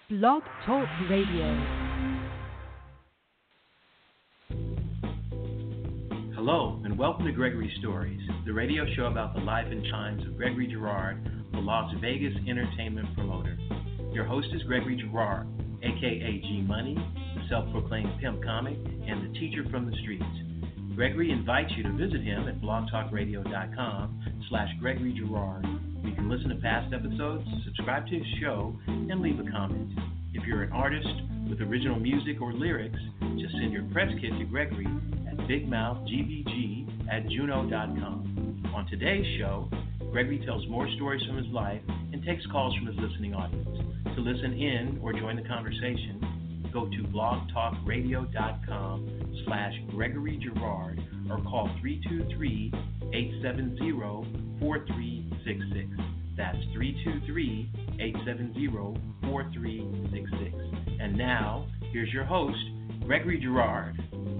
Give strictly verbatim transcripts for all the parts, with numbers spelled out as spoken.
Blog Talk Radio. Hello, and welcome to Gregory Stories, the radio show about the life and times of Gregory Girard, the Las Vegas entertainment promoter. Your host is Gregory Girard, a k a. G-Money, the self-proclaimed pimp comic, and the teacher from the streets. Gregory invites you to visit him at blogtalkradio.com slash Gregory Girard. You can listen to past episodes, subscribe to his show, and leave a comment. If you're an artist with original music or lyrics, just send your press kit to Gregory at bigmouthgbg at juno dot com. On today's show, Gregory tells more stories from his life and takes calls from his listening audience. To listen in or join the conversation, go to blogtalkradio.com slash Gregory Girard or call three two three, eight seven zero, four three six six. That's three two three, eight seven zero, four three six six. And now, here's your host, Gregory Girard.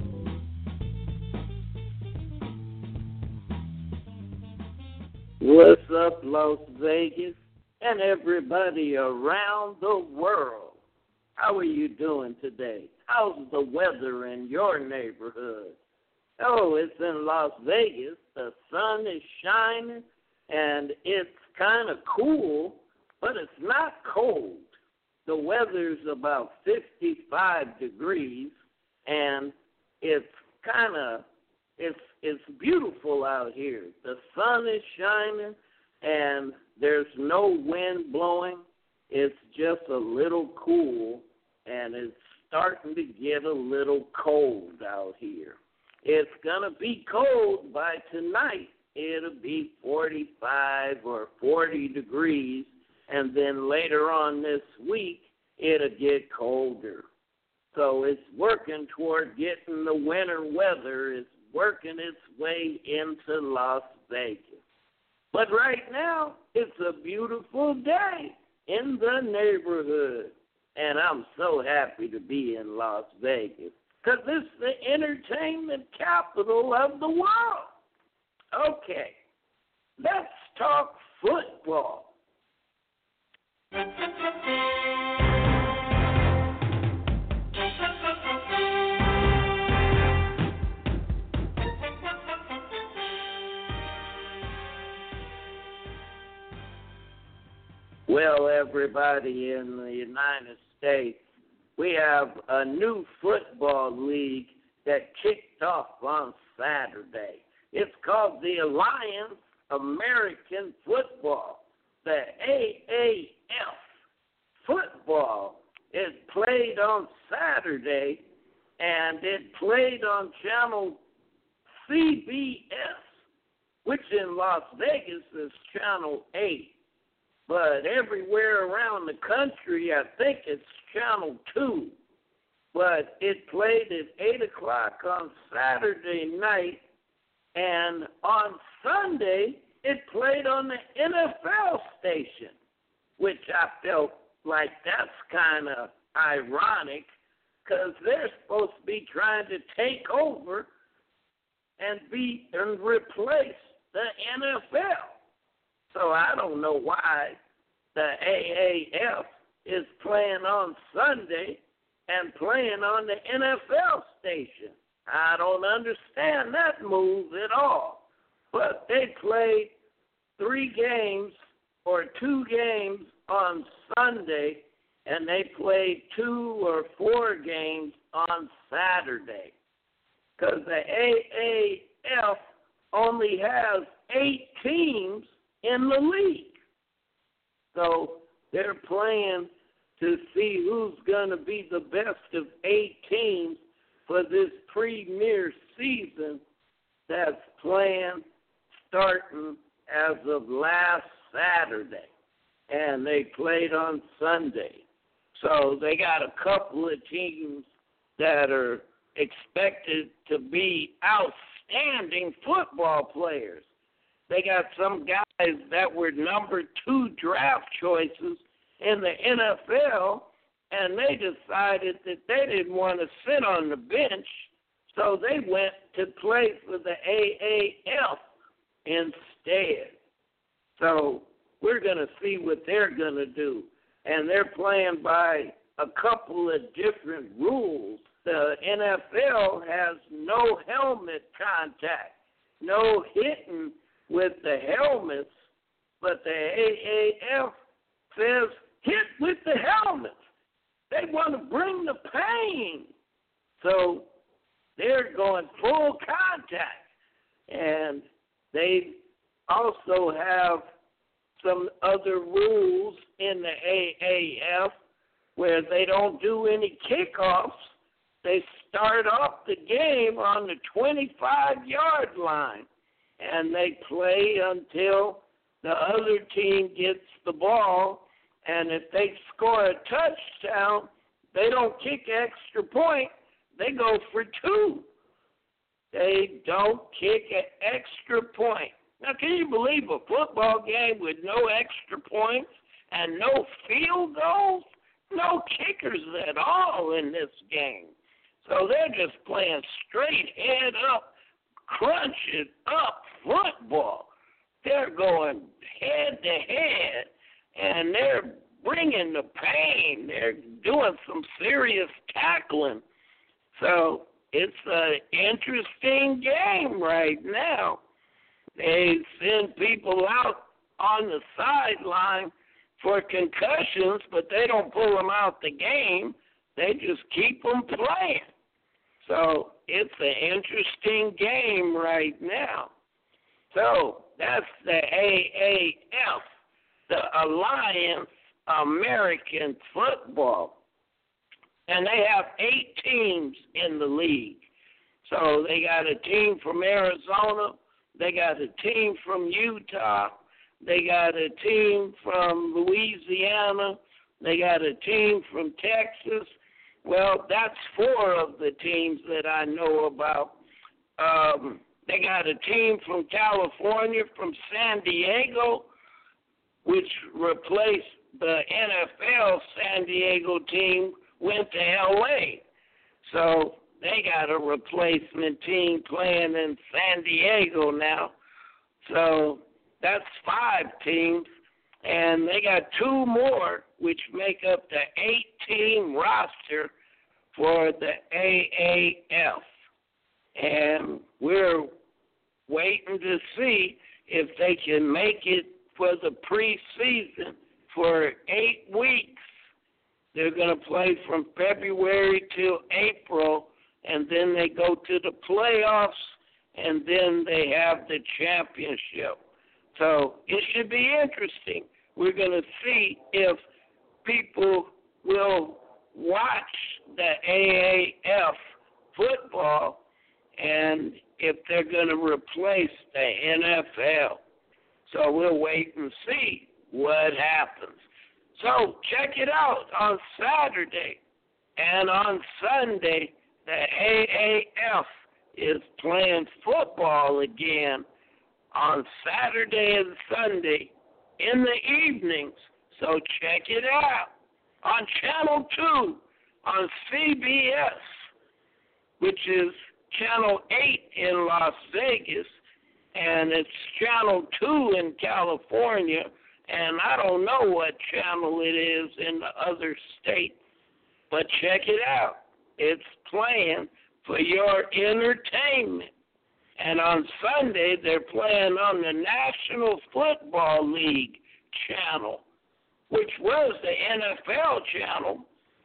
What's up, Las Vegas, and everybody around the world? How are you doing today? How's the weather in your neighborhood? Oh, it's in Las Vegas. The sun is shining, and it's kind of cool, but it's not cold. The weather's about fifty-five degrees, and it's kind of It's it's beautiful out here. The sun is shining, and there's no wind blowing. It's just a little cool, and it's starting to get a little cold out here. It's going to be cold by tonight. It'll be forty-five or forty degrees, and then later on this week, it'll get colder. So it's working toward getting the winter weather. It's working its way into Las Vegas. But right now, it's a beautiful day in the neighborhood. And I'm so happy to be in Las Vegas because it's the entertainment capital of the world. Okay, let's talk football. Well, everybody in the United States, we have a new football league that kicked off on Saturday. It's called the Alliance American Football, the A A F football. It played on Saturday, and it played on channel C B S, which in Las Vegas is channel eight. But everywhere around the country, I think it's channel two. But it played at eight o'clock on Saturday night, and on Sunday, it played on the N F L station, which I felt like that's kind of ironic because they're supposed to be trying to take over and be and replace the N F L. So I don't know why the A A F is playing on Sunday and playing on the N F L station. I don't understand that move at all. But they played three games or two games on Sunday, and they played two or four games on Saturday. Because the A A F only has eight teams in the league. So they're playing to see who's going to be the best of eight teams for this premier season that's playing starting as of last Saturday. And they played on Sunday. So they got a couple of teams that are expected to be outstanding football players. They got some guys that were number two draft choices in the N F L, and they decided that they didn't want to sit on the bench, so they went to play for the A A F instead. So we're going to see what they're going to do. and they're playing by a couple of different rules. The N F L has no helmet contact, no hitting with the helmets, but the A A F says hit with the helmets. They want to bring the pain. So they're going full contact. And they also have some other rules in the A A F where they don't do any kickoffs. They start off the game on the twenty-five-yard line, and they play until the other team gets the ball. And if they score a touchdown, they don't kick extra point. They go for two. They don't kick an extra point. Now, can you believe a football game with no extra points and no field goals? No kickers at all in this game. So they're just playing straight head up, crunch it up football. They're going head to head, and they're bringing the pain. They're doing some serious tackling. So it's an interesting game right now. They send people out on the sideline for concussions, but they don't pull them out the game. They just keep them playing. So it's an interesting game right now. So that's the A A F, the Alliance American Football. And they have eight teams in the league. So they got a team from Arizona. They got a team from Utah. They got a team from Louisiana. They got a team from Texas. Well, that's four of the teams that I know about. Um, they got a team from California, from San Diego, which replaced the N F L San Diego team, went to L A. So they got a replacement team playing in San Diego now. So that's five teams. And they got two more, which make up the eight-team roster for the A A F. And we're waiting to see if they can make it for the preseason for eight weeks. They're going to play from February till April, and then they go to the playoffs, and then they have the championship. So it should be interesting. We're going to see if people will watch the A A F football and if they're going to replace the N F L. So we'll wait and see what happens. So check it out on Saturday and on Sunday. The A A F is playing football again on Saturday and Sunday in the evenings. So check it out on Channel two on C B S, which is Channel eight in Las Vegas, and it's Channel two in California, and I don't know what channel it is in the other states, but check it out. It's playing for your entertainment. And on Sunday, they're playing on the National Football League channel, which was the N F L channel.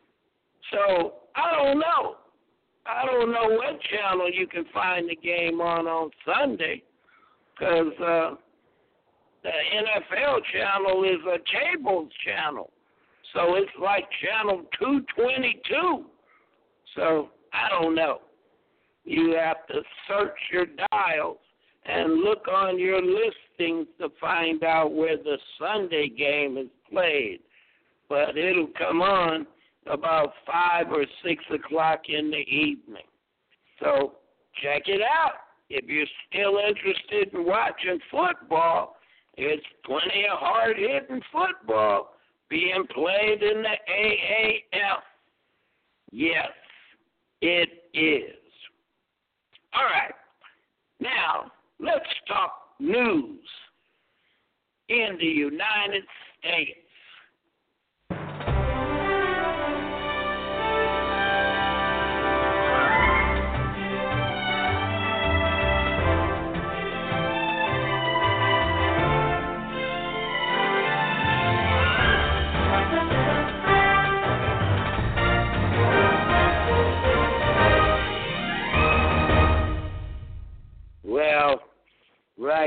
So I don't know. I don't know what channel you can find the game on on Sunday, because uh, the N F L channel is a cable channel. So it's like channel two twenty-two. So I don't know. You have to search your dials and look on your listings to find out where the Sunday game is played. But it'll come on about five or six o'clock in the evening. So check it out. If you're still interested in watching football, it's plenty of hard-hitting football being played in the A A F. Yes, it is. All right. Now, let's talk news in the United States.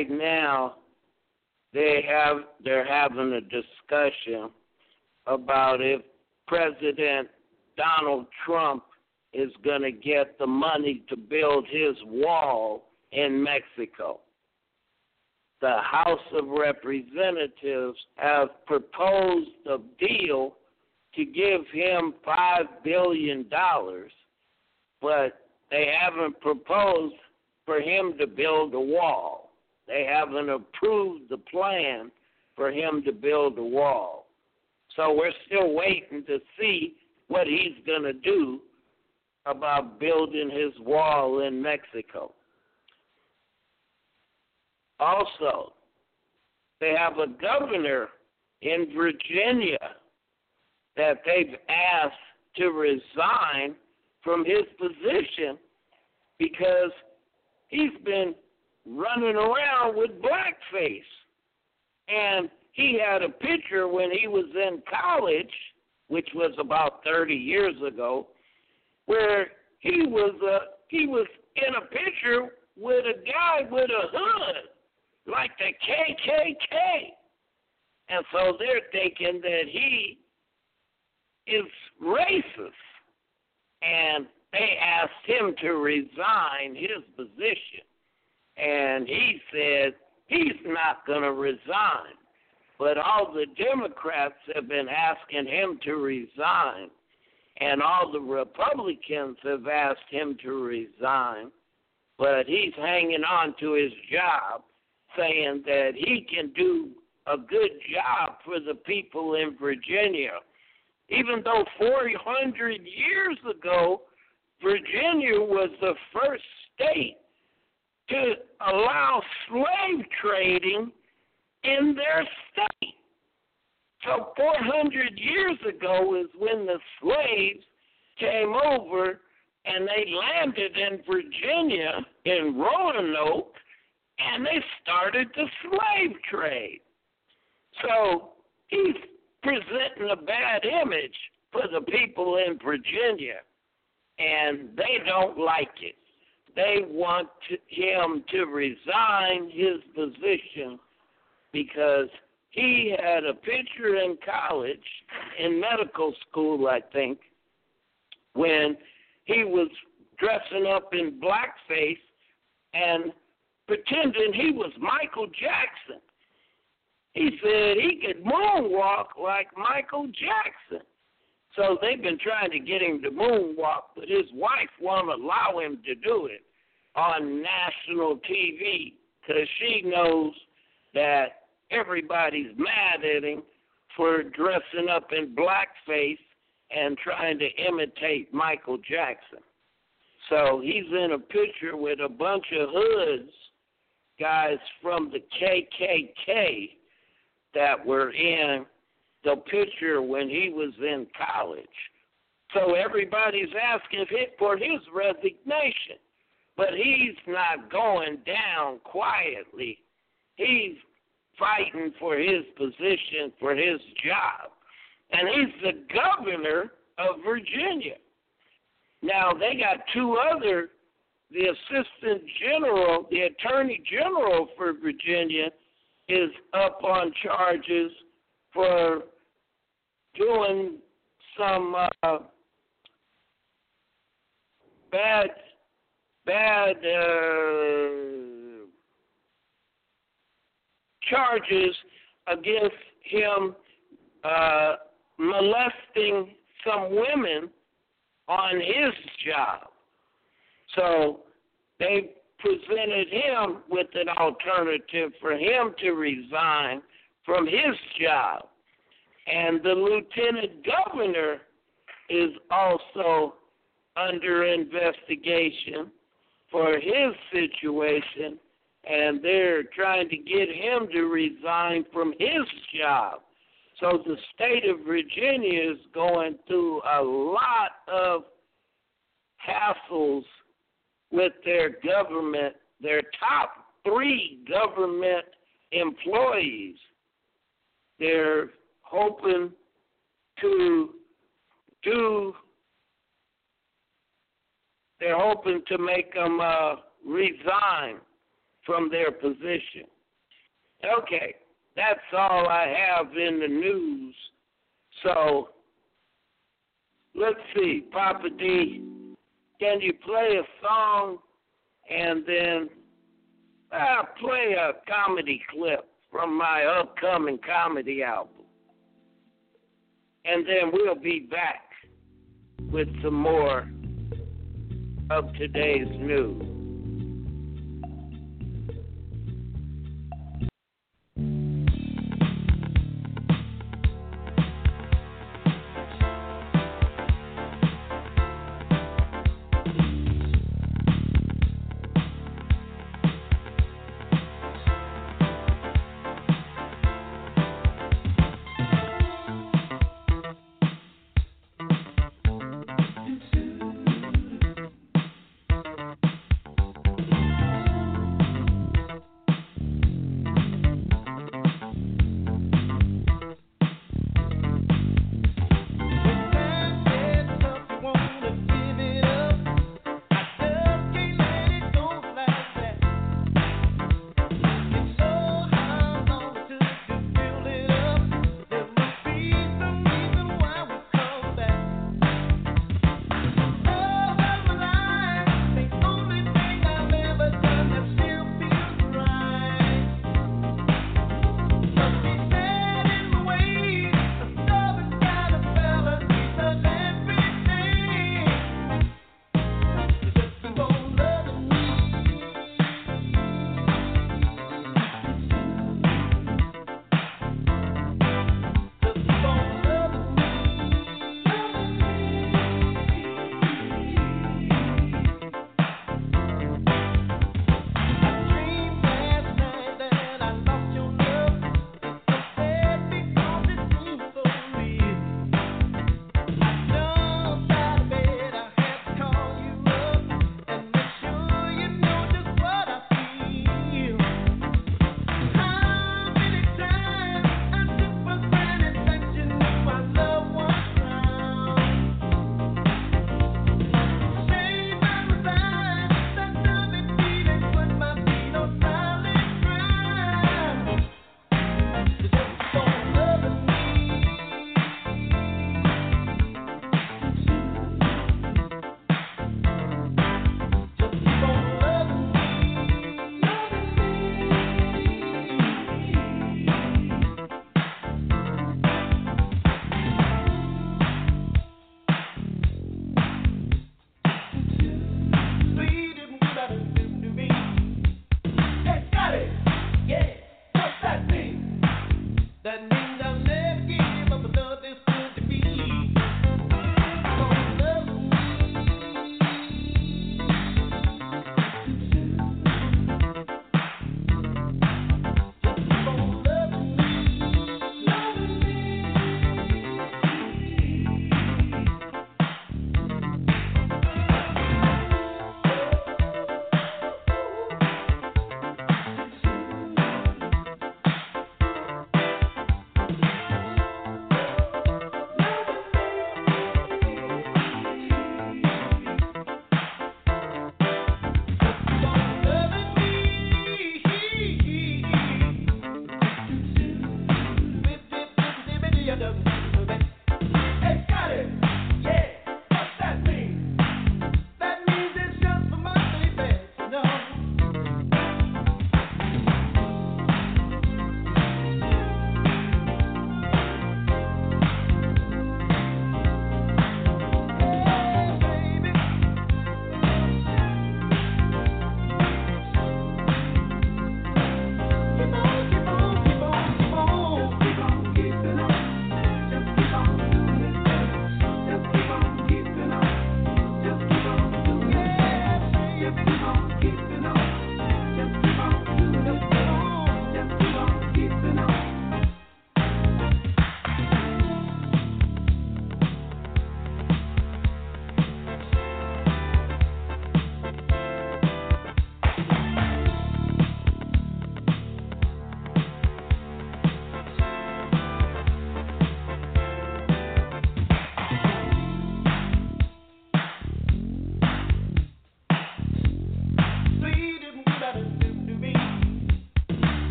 right now they have they're having a discussion about if President Donald Trump is going to get the money to build his wall in Mexico. The House of Representatives have proposed a deal to give him five billion dollars, but they haven't proposed for him to build a wall. They haven't approved the plan for him to build a wall. So we're still waiting to see what he's going to do about building his wall in Mexico. Also, they have a governor in Virginia that they've asked to resign from his position because he's been running around with blackface. And he had a picture when he was in college, which was about thirty years ago, where he was uh, he was in a picture with a guy with a hood, like the K K K. And so they're thinking that he is racist. And they asked him to resign his position. And he said he's not going to resign. But all the Democrats have been asking him to resign. And all the Republicans have asked him to resign. But he's hanging on to his job, saying that he can do a good job for the people in Virginia. Even though four hundred years ago, Virginia was the first state to allow slave trading in their state. So four hundred years ago is when the slaves came over and they landed in Virginia, in Roanoke, and they started the slave trade. So he's presenting a bad image for the people in Virginia, and they don't like it. They want to, him to resign his position because he had a picture in college, in medical school, I think, when he was dressing up in blackface and pretending he was Michael Jackson. He said he could moonwalk like Michael Jackson. So they've been trying to get him to moonwalk, but his wife won't allow him to do it on national T V because she knows that everybody's mad at him for dressing up in blackface and trying to imitate Michael Jackson. So he's in a picture with a bunch of hoods, guys from the K K K that were in the picture when he was in college. So everybody's asking for his resignation, but he's not going down quietly. He's fighting for his position, for his job. And he's the governor of Virginia. Now, they got two other, the assistant general, the attorney general for Virginia is up on charges for doing some uh, bad, bad uh, charges against him uh, molesting some women on his job. So they presented him with an alternative for him to resign from his job. And the lieutenant governor is also under investigation for his situation, and they're trying to get him to resign from his job. So the state of Virginia is going through a lot of hassles with their government, their top three government employees. They're hoping to do, they're hoping to make them uh, resign from their position. Okay, that's all I have in the news. So, let's see, Papa D, can you play a song and then I'll play a comedy clip from my upcoming comedy album. And then we'll be back with some more of today's news.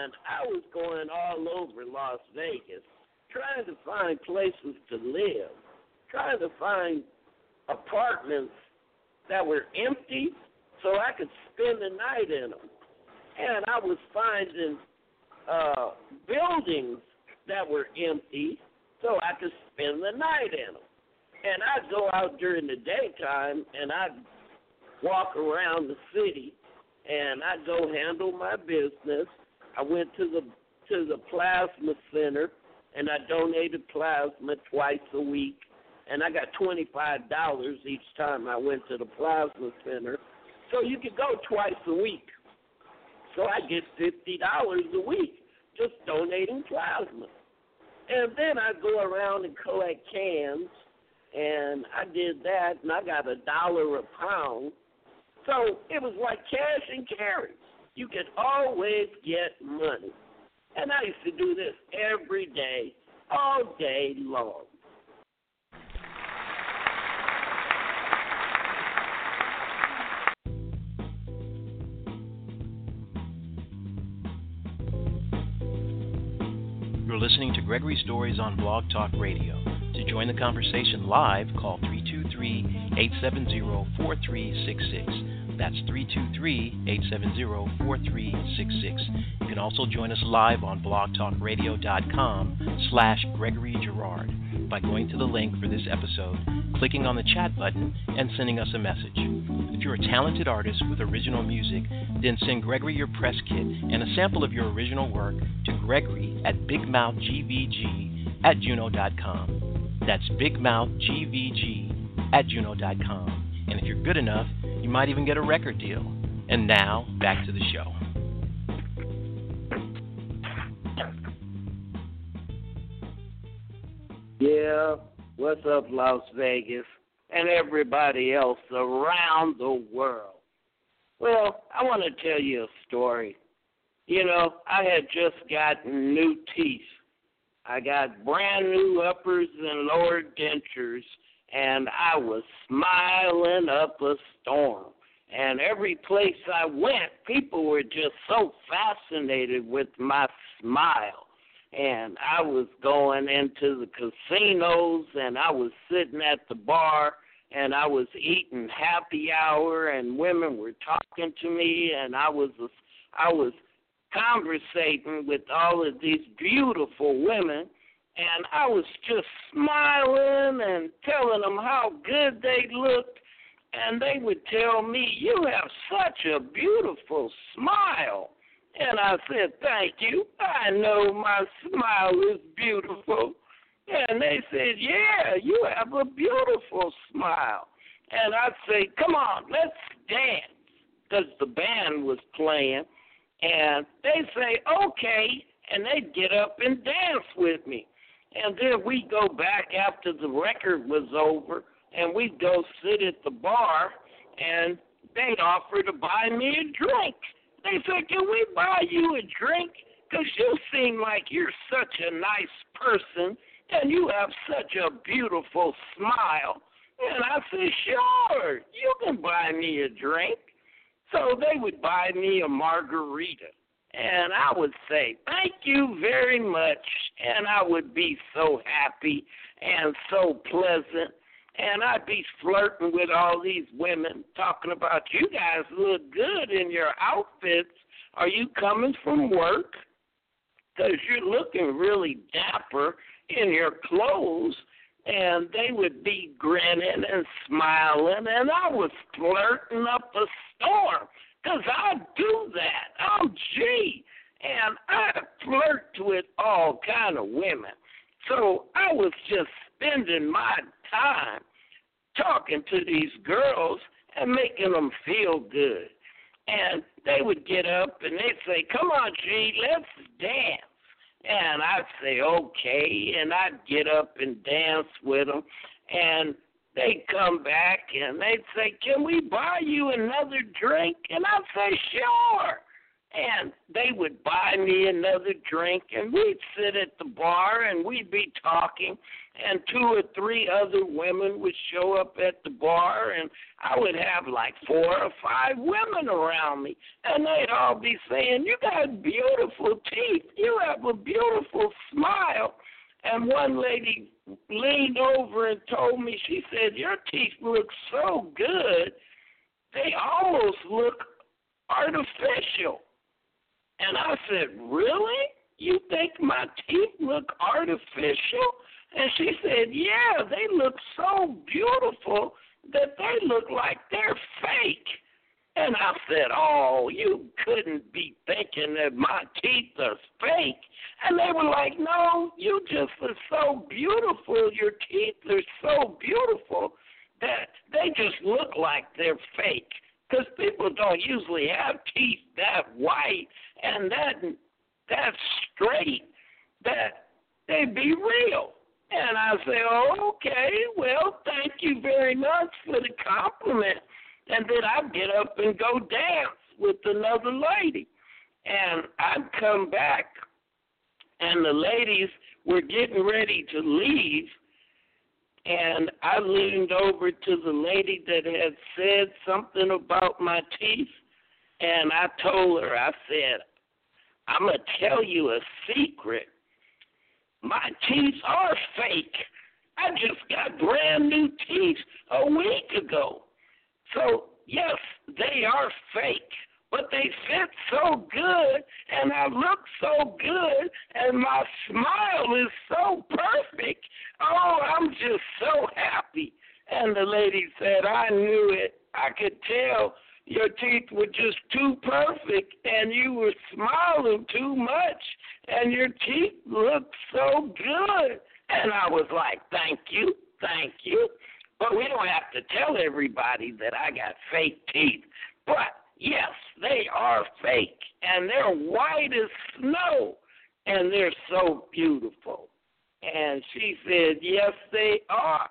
and I was going all over Las Vegas trying to find places to live, trying to find apartments that were empty so I could spend the night in them. And I was finding uh, buildings that were empty so I could spend the night in them. And I'd go out during the daytime, and I'd walk around the city, and I'd go handle my business. I went to the to the plasma center, and I donated plasma twice a week, and I got twenty-five dollars each time I went to the plasma center. So you could go twice a week. So I get fifty dollars a week just donating plasma. And then I go around and collect cans, and I did that, and I got a dollar a pound. So it was like cash and carry. You could always get money. And I used to do this every day, all day long. You're listening to Gregory Stories on Blog Talk Radio. To join the conversation live, call three two three, eight seven zero, four three six six. That's three two three, eight seven zero, four three six six. You can also join us live on blogtalkradio.com slash Gregory Girard by going to the link for this episode, clicking on the chat button, and sending us a message. If you're a talented artist with original music, then send Gregory your press kit and a sample of your original work to Gregory at bigmouthgvg at juno dot com. That's bigmouthgvg at juno dot com. And if you're good enough, you might even get a record deal. And now, back to the show. Yeah, what's up, Las Vegas, and everybody else around the world? Well, I want to tell you a story. You know, I had just gotten new teeth. I got brand new uppers and lower dentures, and I was smiling up a storm. And every place I went, people were just so fascinated with my smile. And I was going into the casinos, and I was sitting at the bar, and I was eating happy hour, and women were talking to me, and I was I was conversating with all of these beautiful women, and I was just smiling and telling them how good they looked, and they would tell me, "You have such a beautiful smile." And I said, "Thank you. I know my smile is beautiful." And they said, "Yeah, you have a beautiful smile." And I'd say, "Come on, let's dance," because the band was playing. And they say, "Okay," and they'd get up and dance with me. And then we'd go back after the record was over, and we'd go sit at the bar, and they'd offer to buy me a drink. They said, "Can we buy you a drink? Because you seem like you're such a nice person, and you have such a beautiful smile." And I said, "Sure, you can buy me a drink." So they would buy me a margarita, and I would say, "Thank you very much," and I would be so happy and so pleasant. And I'd be flirting with all these women, talking about, "You guys look good in your outfits. Are you coming from work? Because you're looking really dapper in your clothes." And they would be grinning and smiling, and I was flirting up a storm, because I do that. I'm G, and I flirt with all kind of women. So I was just spending my time talking to these girls and making them feel good. And they would get up and they'd say, "Come on, G, let's dance." And I'd say, "Okay," and I'd get up and dance with them. And they'd come back and they'd say, "Can we buy you another drink?" And I'd say, "Sure." And they would buy me another drink, and we'd sit at the bar, and we'd be talking, and two or three other women would show up at the bar, and I would have like four or five women around me, and they'd all be saying, "You got beautiful teeth. You have a beautiful smile." And one lady leaned over and told me, she said, "Your teeth look so good, they almost look artificial." And I said, "Really? You think my teeth look artificial?" And she said, "Yeah, they look so beautiful that they look like they're fake." And I said, "Oh, you couldn't be thinking that my teeth are fake." And they were like, "No, you just are so beautiful. Your teeth are so beautiful that they just look like they're fake. Because people don't usually have teeth that white and that that straight that they be real." And I say, "Oh, okay, well, thank you very much for the compliment." And then I'd get up and go dance with another lady. And I'd come back, and the ladies were getting ready to leave, and I leaned over to the lady that had said something about my teeth, and I told her, I said, "I'm going to tell you a secret. My teeth are fake. I just got brand new teeth a week ago. So, yes, they are fake, but they fit so good, and I look so good, and my smile is so perfect. Oh, I'm just so happy." And the lady said, "I knew it. I could tell your teeth were just too perfect, and you were smiling too much, and your teeth looked so good." And I was like, "Thank you, thank you. But we don't have to tell everybody that I got fake teeth. But, yes, they are fake, and they're white as snow, and they're so beautiful." And she said, "Yes, they are."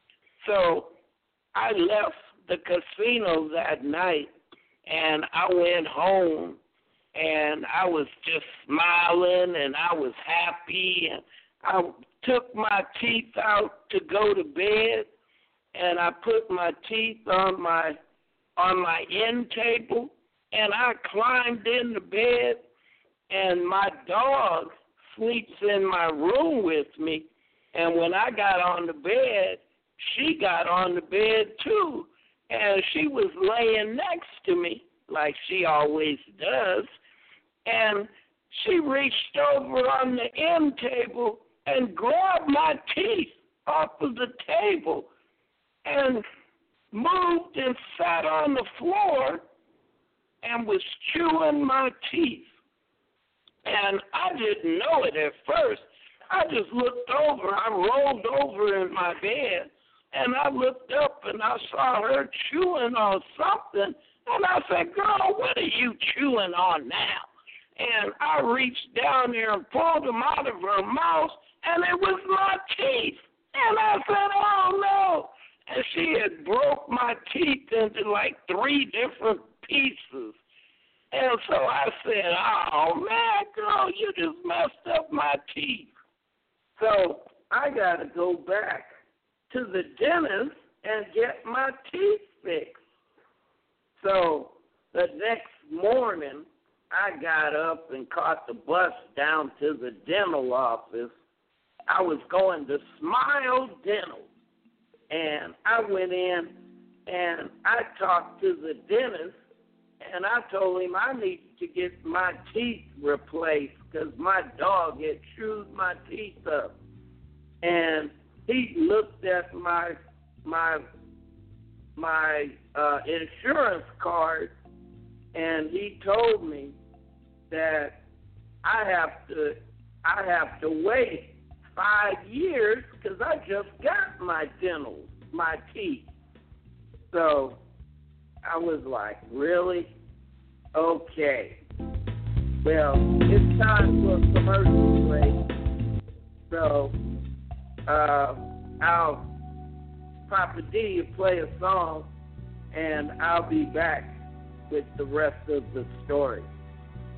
So I left the casino that night, and I went home, and I was just smiling, and I was happy, and I took my teeth out to go to bed, and I put my teeth on my on my end table, and I climbed in the bed, and my dog sleeps in my room with me, and when I got on the bed, she got on the bed too, and she was laying next to me like she always does, and she reached over on the end table and grabbed my teeth off of the table and moved and sat on the floor and was chewing my teeth. And I didn't know it at first. I just looked over. I rolled over in my bed, and I looked up, and I saw her chewing on something. And I said, "Girl, what are you chewing on now?" And I reached down there and pulled them out of her mouth, and it was my teeth. And I said, "Oh, no." And she had broke my teeth into like three different pieces. And so I said, "Oh, man, girl, you just messed up my teeth." So I got to go back to the dentist and get my teeth fixed. So the next morning, I got up and caught the bus down to the dental office. I was going to Smile Dental. And I went in, and I talked to the dentist, and I told him I need to get my teeth replaced because my dog had chewed my teeth up. And he looked at my my my uh, insurance card, and he told me that I have to I have to wait five years because I just got my dental, my teeth. So I was like, "Really? Okay. Well, it's time for a commercial break. So uh, I'll Papa D will play a song, and I'll be back with the rest of the story.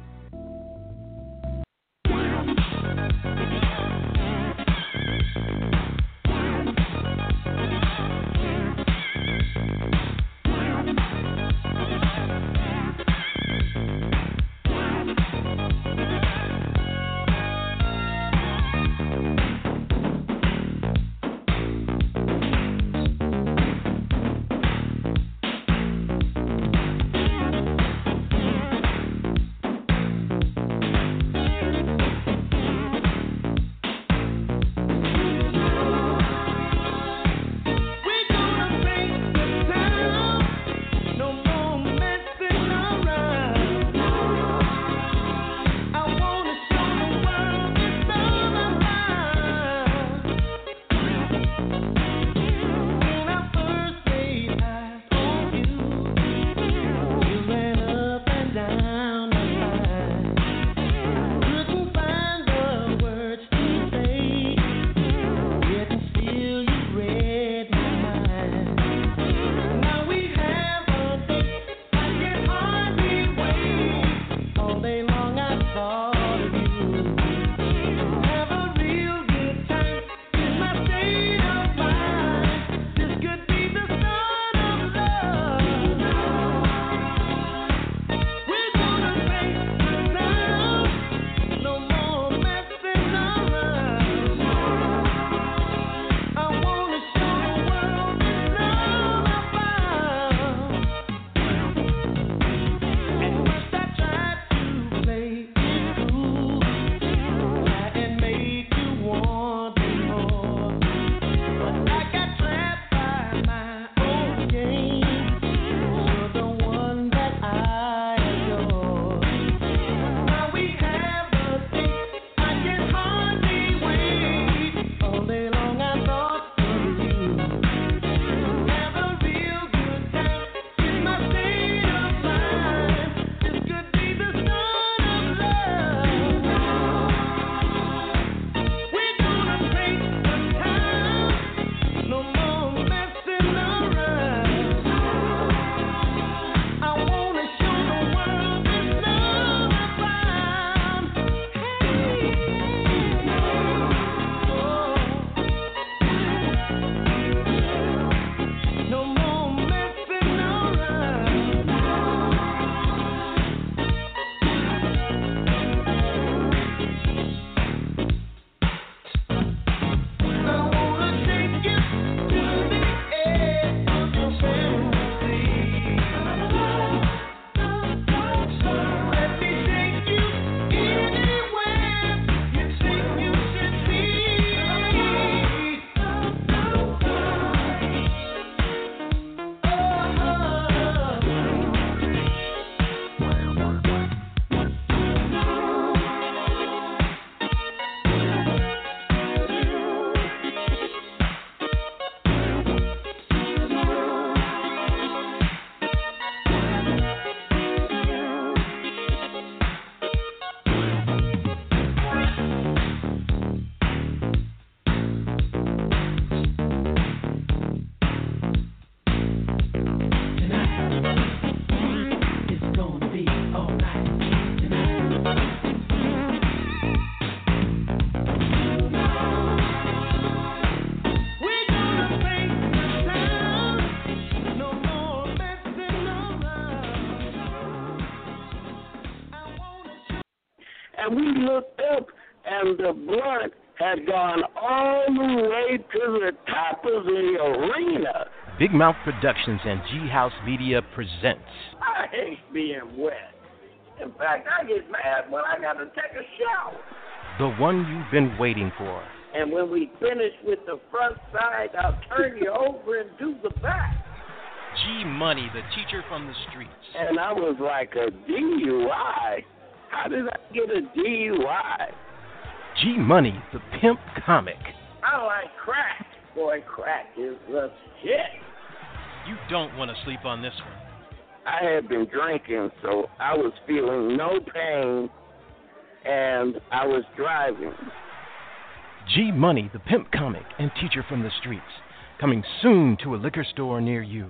and the blunt had gone all the way to the top of the arena. Big Mouth Productions and G House Media presents. I hate being wet. In fact, I get mad when I got to take a shower. The one you've been waiting for. And when we finish with the front side, I'll turn you over and do the back. G Money, the teacher from the streets. And I was like, a D U I? How did I get a D U I? G Money, the pimp comic. I like crack. Boy, crack is the shit. You don't want to sleep on this one. I had been drinking, so I was feeling no pain, and I was driving. G Money, the pimp comic and teacher from the streets. Coming soon to a liquor store near you.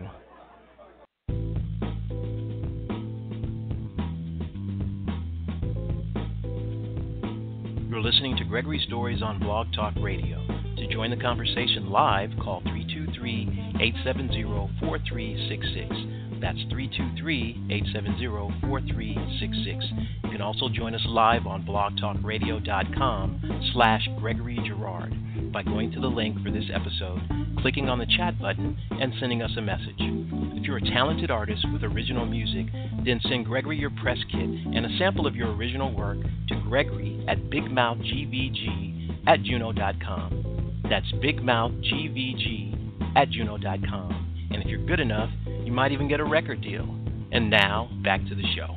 You're listening to Gregory Stories on Blog Talk Radio. To join the conversation live, call three two three, eight seven zero, four three six six. That's three two three, eight seven zero, four three six six. You can also join us live on blogtalkradio.com slash Gregory Girard by going to the link for this episode, clicking on the chat button, and sending us a message. If you're a talented artist with original music, then send Gregory your press kit and a sample of your original work to Gregory at bigmouthgvg at juno dot com. That's bigmouthgvg at juno dot com. And if you're good enough, you might even get a record deal. And now, back to the show.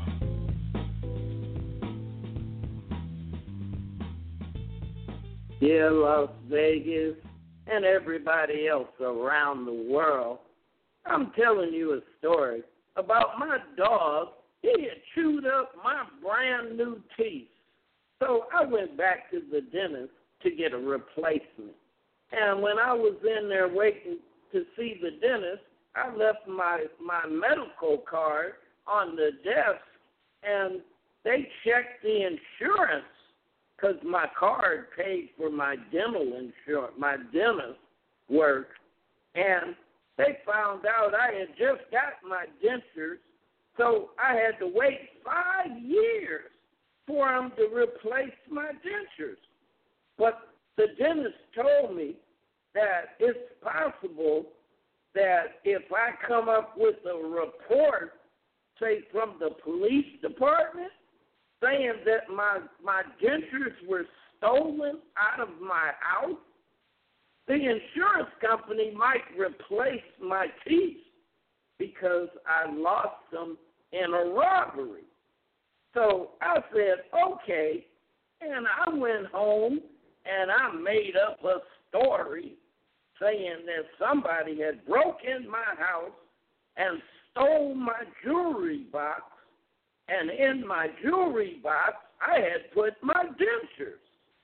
Dear Las Vegas and everybody else around the world, I'm telling you a story about my dog. He had chewed up my brand new teeth. So I went back to the dentist to get a replacement. And when I was in there waiting to see the dentist, I left my, my medical card on the desk, and they checked the insurance because my card paid for my dental insurance, my dentist work, and they found out I had just got my dentures, so I had to wait five years for them to replace my dentures. But the dentist told me that it's possible that if I come up with a report, say from the police department, saying that my my dentures were stolen out of my house, the insurance company might replace my teeth because I lost them in a robbery. So I said, okay, and I went home and I made up a story saying that somebody had broken my house and stole my jewelry box, and in my jewelry box, I had put my dentures.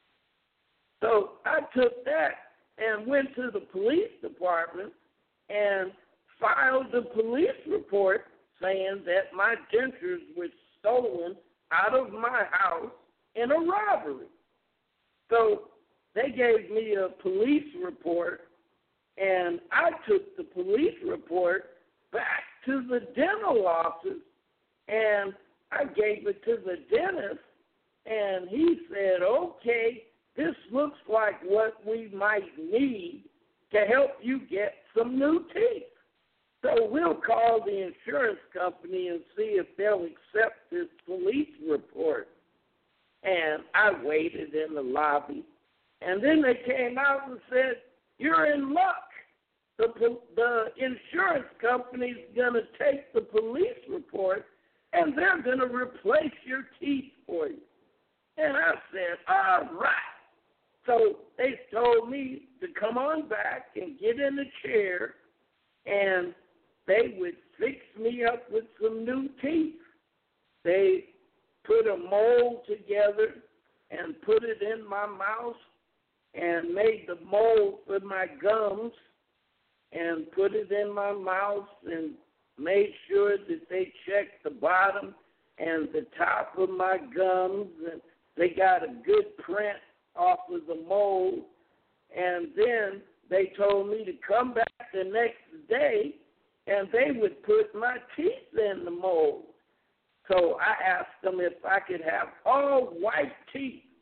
So I took that and went to the police department and filed a police report saying that my dentures were stolen out of my house in a robbery. So they gave me a police report, and I took the police report back to the dental office, and I gave it to the dentist, and he said, okay, this looks like what we might need to help you get some new teeth. So we'll call the insurance company and see if they'll accept this police report. And I waited in the lobby, and then they came out and said, you're in luck. The, the insurance company's going to take the police report, and they're going to replace your teeth for you. And I said, all right. So they told me to come on back and get in a chair, and they would fix me up with some new teeth. They put a mold together and put it in my mouth and made the mold for my gums and put it in my mouth and made sure that they checked the bottom and the top of my gums, and they got a good print off of the mold. And then they told me to come back the next day, and they would put my teeth in the mold. So I asked them if I could have all white teeth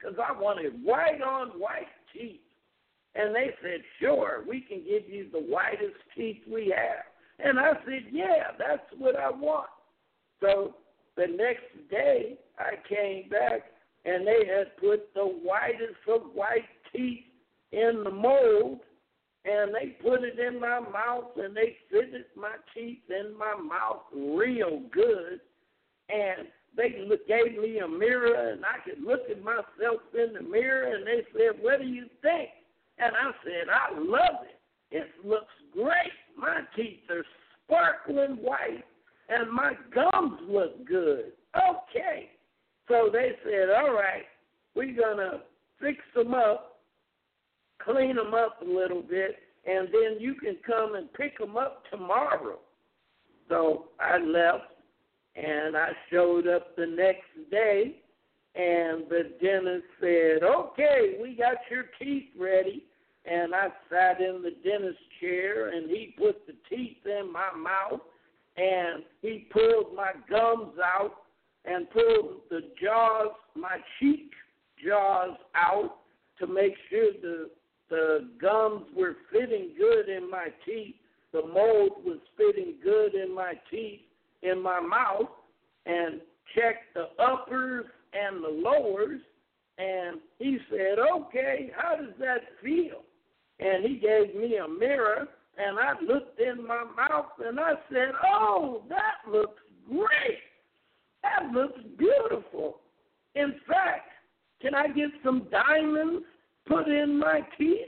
because I wanted white on white teeth. And they said, sure, we can give you the whitest teeth we have. And I said, yeah, that's what I want. So the next day I came back, and they had put the whitest of white teeth in the mold, and they put it in my mouth, and they fitted my teeth in my mouth real good. And they look, gave me a mirror, and I could look at myself in the mirror, and they said, what do you think? And I said, I love it. It looks great. My teeth are sparkling white, and my gums look good. Okay. So they said, all right, we're going to fix them up, clean them up a little bit, and then you can come and pick them up tomorrow. So I left, and I showed up the next day, and the dentist said, okay, we got your teeth ready. And I sat in the dentist chair, and he put the teeth in my mouth, and he pulled my gums out and pulled the jaws, my cheek jaws out to make sure the the gums were fitting good in my teeth. The mold was fitting good in my teeth, in my mouth, and checked the uppers and the lowers. And he said, okay, how does that feel? And he gave me a mirror, and I looked in my mouth, and I said, oh, that looks great. That looks beautiful. In fact, can I get some diamonds put in my teeth?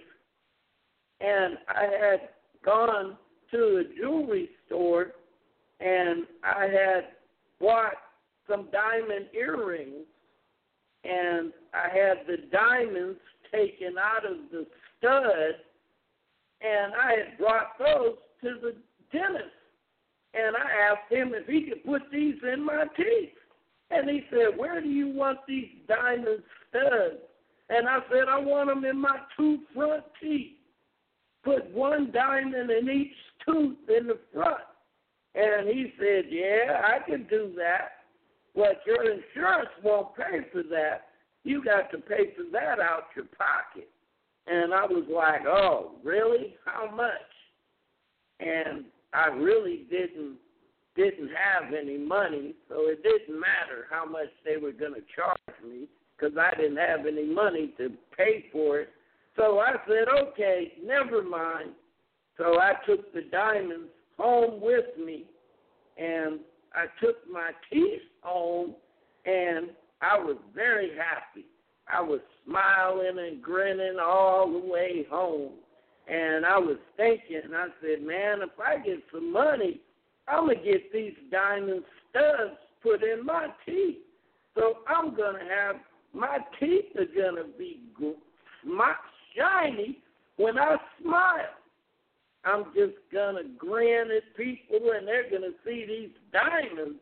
And I had gone to a jewelry store, and I had bought some diamond earrings, and I had the diamonds taken out of the stud, and I had brought those to the dentist. And I asked him if he could put these in my teeth. And he said, where do you want these diamond studs? And I said, I want them in my two front teeth. Put one diamond in each tooth in the front. And he said, yeah, I can do that. But your insurance won't pay for that. You got to pay for that out your pocket. And I was like, oh, really? How much? And I really didn't didn't have any money, so it didn't matter how much they were going to charge me because I didn't have any money to pay for it. So I said, okay, never mind. So I took the diamonds home with me, and I took my teeth home, and I was very happy. I was smiling and grinning all the way home. And I was thinking, I said, man, if I get some money, I'm going to get these diamond studs put in my teeth. So I'm going to have, my teeth are going to be shiny when I smile. I'm just going to grin at people, and they're going to see these diamonds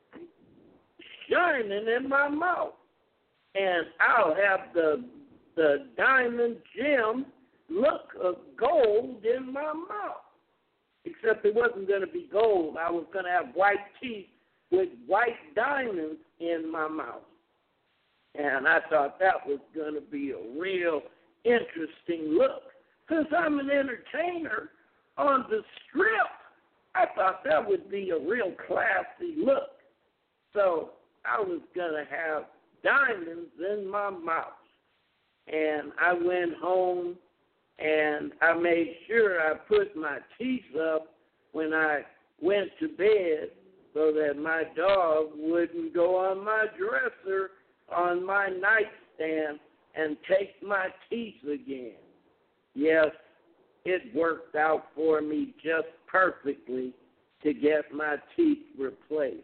shining in my mouth. And I'll have the the diamond gem look of gold in my mouth. Except it wasn't going to be gold. I was going to have white teeth with white diamonds in my mouth. And I thought that was going to be a real interesting look. Since I'm an entertainer on the strip, I thought that would be a real classy look. So I was going to have diamonds in my mouth. And I went home, and I made sure I put my teeth up when I went to bed so that my dog wouldn't go on my dresser on my nightstand and take my teeth again. Yes, it worked out for me just perfectly to get my teeth replaced.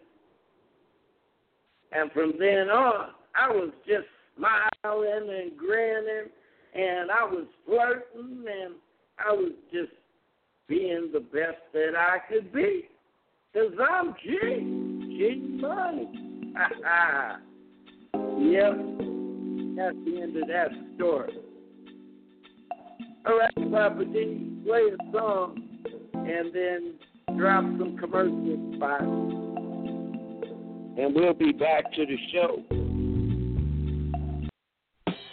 And from then on, I was just smiling and grinning, and I was flirting, and I was just being the best that I could be. Because I'm G. G Money. Yep. That's the end of that story. All right, Papa D, play a song and then drop some commercial spots. And we'll be back to the show.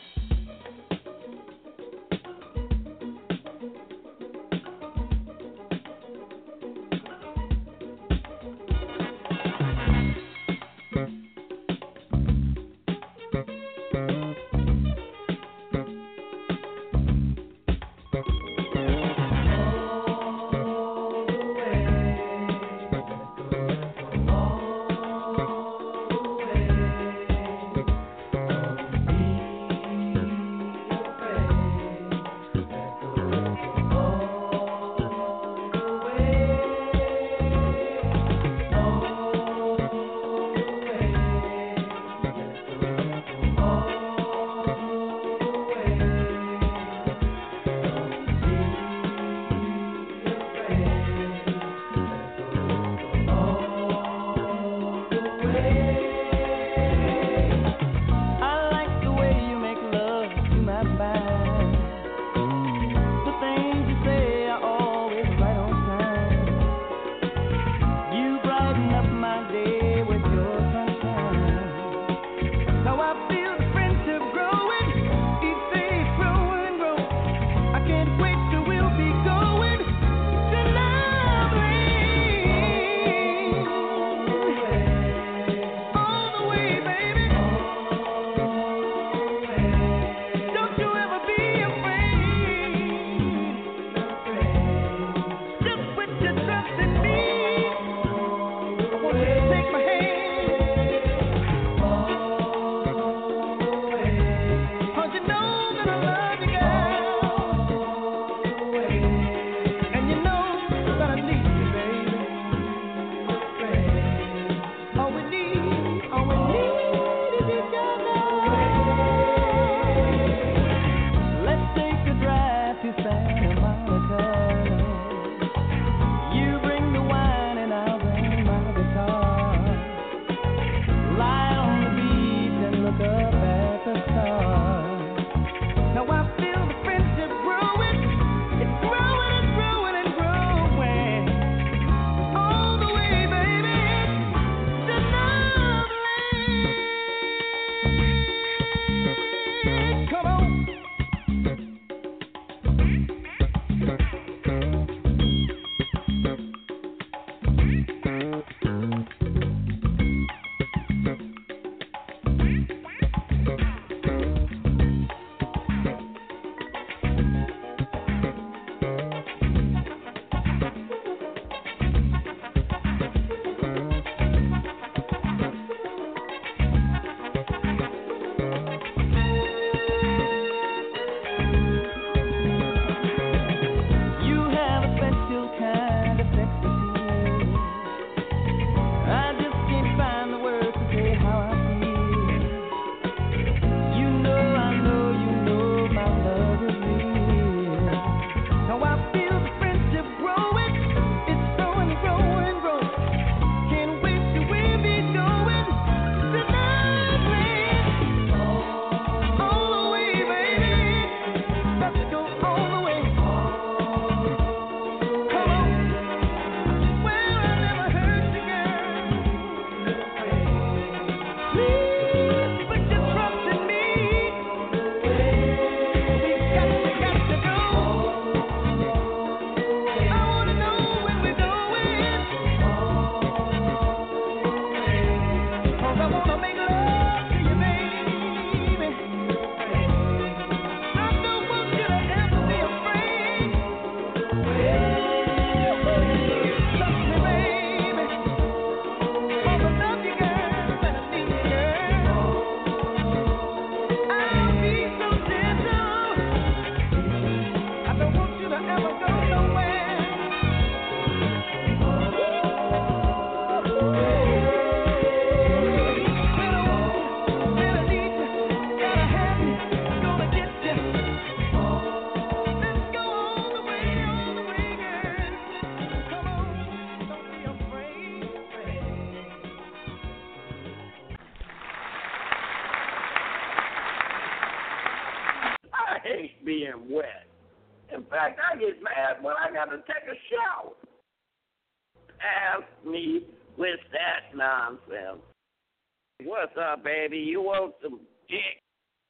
being wet. In fact, I get mad when I got to take a shower. Ask me with that nonsense. What's up, baby? You want some dick?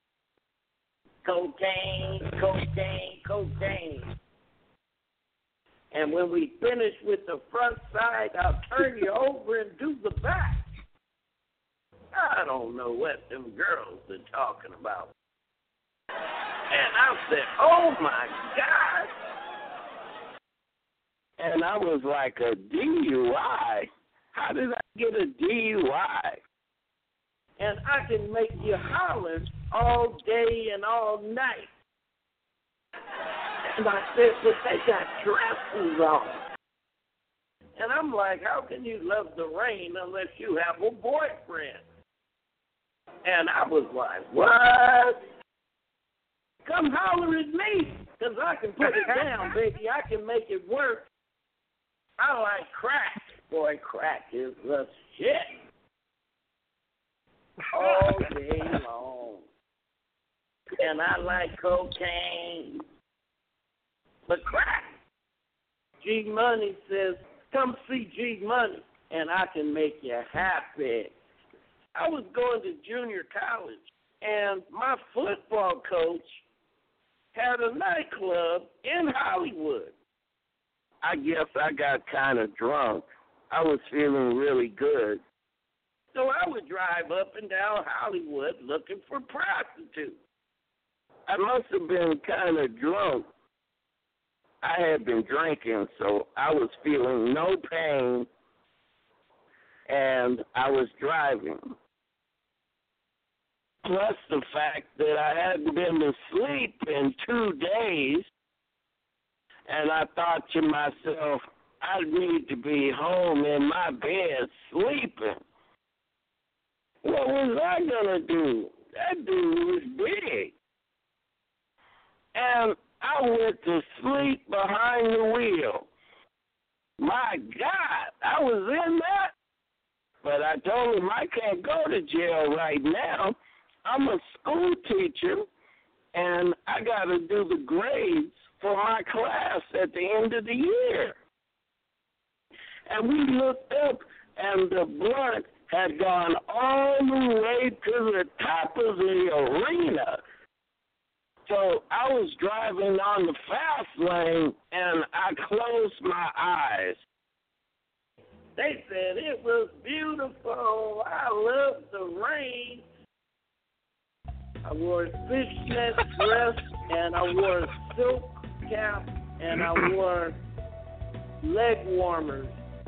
Cocaine, cocaine, cocaine. And when we finish with the front side, I'll turn you over and do the back. I don't know what them girls are talking about. And I said, oh, my God. And I was like, a D U I? How did I get a D U I? And I can make you holler all day and all night. And I said, but they got dresses on. And I'm like, how can you love the rain unless you have a boyfriend? And I was like, what? Come holler at me, because I can put it down, baby. I can make it work. I like crack. Boy, crack is the shit. All day long. And I like cocaine. But crack. G Money says, come see G Money, and I can make you happy. I was going to junior college, and my football coach had a nightclub in Hollywood. I guess I got kind of drunk. I was feeling really good. So I would drive up and down Hollywood looking for prostitutes. I must have been kind of drunk. I had been drinking, so I was feeling no pain, and I was driving. Plus the fact that I hadn't been to sleep in two days, and I thought to myself, I need to be home in my bed sleeping. What was I going to do? That dude was big. And I went to sleep behind the wheel. My God, I was in that. But I told him I can't go to jail right now. I'm a school teacher, and I got to do the grades for my class at the end of the year. And we looked up, and the blunt had gone all the way to the top of the arena. So I was driving on the fast lane, and I closed my eyes. They said it was beautiful. I loved the rain. I wore a fishnet dress, and I wore a silk cap, and I wore leg warmers.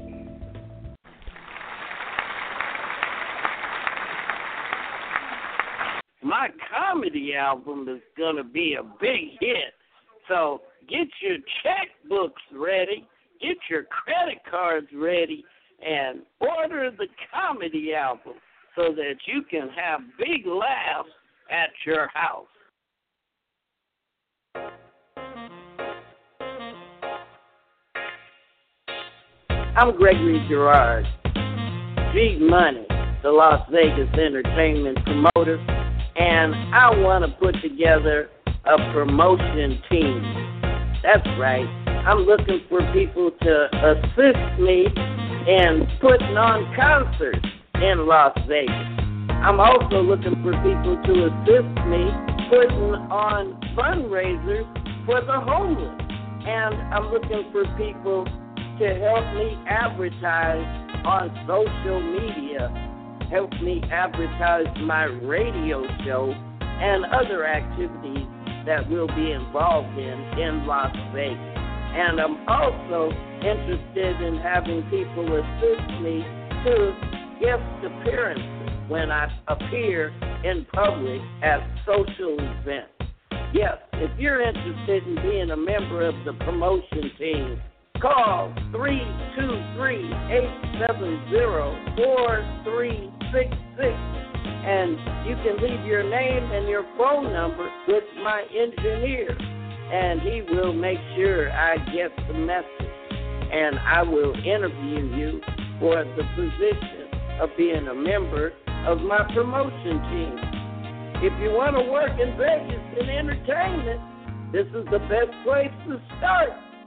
My comedy album is going to be a big hit. So get your checkbooks ready, get your credit cards ready, and order the comedy album so that you can have big laughs at your house. I'm Gregory Girard, G Money, the Las Vegas entertainment promoter, and I want to put together a promotion team. That's right. I'm looking for people to assist me in putting on concerts in Las Vegas. I'm also looking for people to assist me putting on fundraisers for the homeless. And I'm looking for people to help me advertise on social media, help me advertise my radio show and other activities that we'll be involved in in Las Vegas. And I'm also interested in having people assist me to guest appearances when I appear in public at social events. Yes, if you're interested in being a member of the promotion team, call three two three, eight seven zero, four three six six, and you can leave your name and your phone number with my engineer, and he will make sure I get the message, and I will interview you for the position of being a member of my promotion team. If you want to work in Vegas in entertainment, this is the best place to start.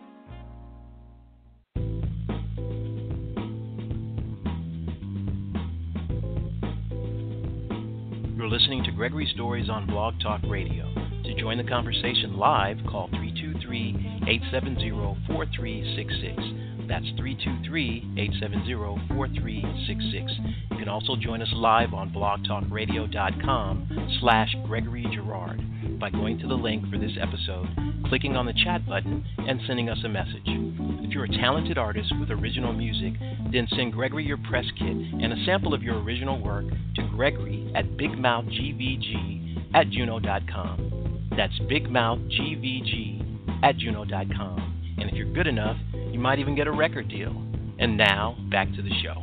You're listening to Gregory Stories on Blog Talk Radio. To join the conversation live, call three two three, eight seven zero, four three six six. That's three two three, eight seven zero, four three six six. You can also join us live on blogtalkradio.com slash Gregory Girard by going to the link for this episode, clicking on the chat button, and sending us a message. If you're a talented artist with original music, then send Gregory your press kit and a sample of your original work to Gregory at bigmouthgvg at juno dot com. That's bigmouthgvg at juno dot com. And if you're good enough, you might even get a record deal. And now, back to the show.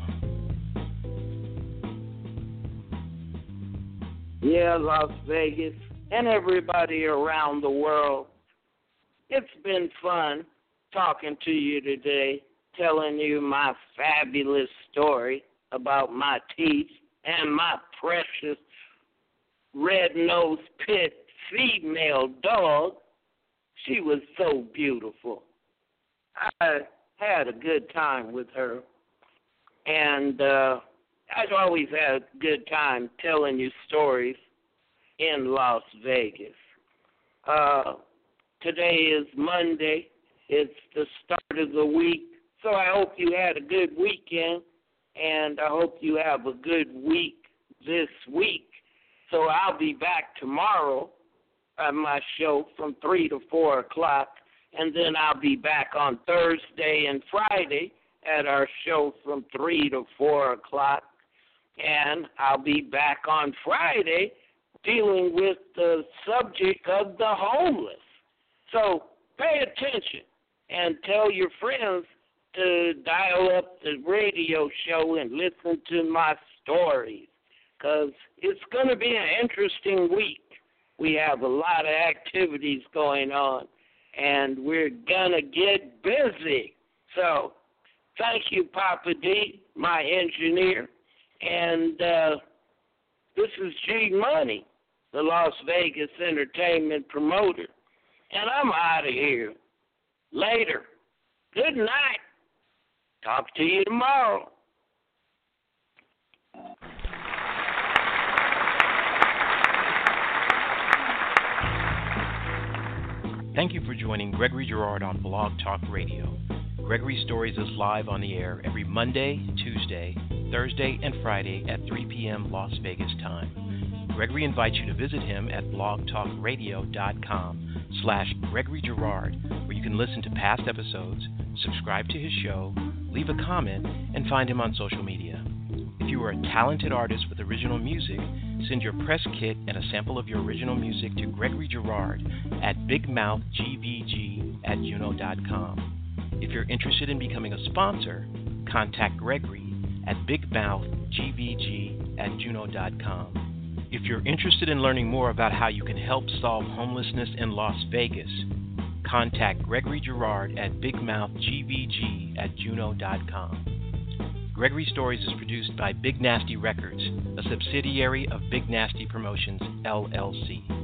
Yeah, Las Vegas and everybody around the world. It's been fun talking to you today, telling you my fabulous story about my teeth and my precious red-nosed pit female dog. She was so beautiful. I had a good time with her, and uh, I've always had a good time telling you stories in Las Vegas. Uh, today is Monday. It's the start of the week, so I hope you had a good weekend, and I hope you have a good week this week. So I'll be back tomorrow at my show from three to four o'clock, and then I'll be back on Thursday and Friday at our show from three to four o'clock, and I'll be back on Friday dealing with the subject of the homeless. So pay attention and tell your friends to dial up the radio show and listen to my stories, because it's going to be an interesting week. We have a lot of activities going on, and we're going to get busy. So thank you, Papa D, my engineer. And uh, this is G Money, the Las Vegas entertainment promoter. And I'm out of here. Later. Good night. Talk to you tomorrow. Thank you for joining Gregory Girard on Blog Talk Radio. Gregory Stories is live on the air every Monday, Tuesday, Thursday, and Friday at three p.m. Las Vegas time. Gregory invites you to visit him at blogtalkradio.com slash Gregory Girard, where you can listen to past episodes, subscribe to his show, leave a comment, and find him on social media. If you are a talented artist with original music, send your press kit and a sample of your original music to Gregory Girard at bigmouthgvg at juno dot com. If you're interested in becoming a sponsor, contact Gregory at bigmouthgvg at juno dot com. If you're interested in learning more about how you can help solve homelessness in Las Vegas, contact Gregory Girard at bigmouthgvg at juno dot com. Gregory Stories is produced by Big Nasty Records, a subsidiary of Big Nasty Promotions, L L C.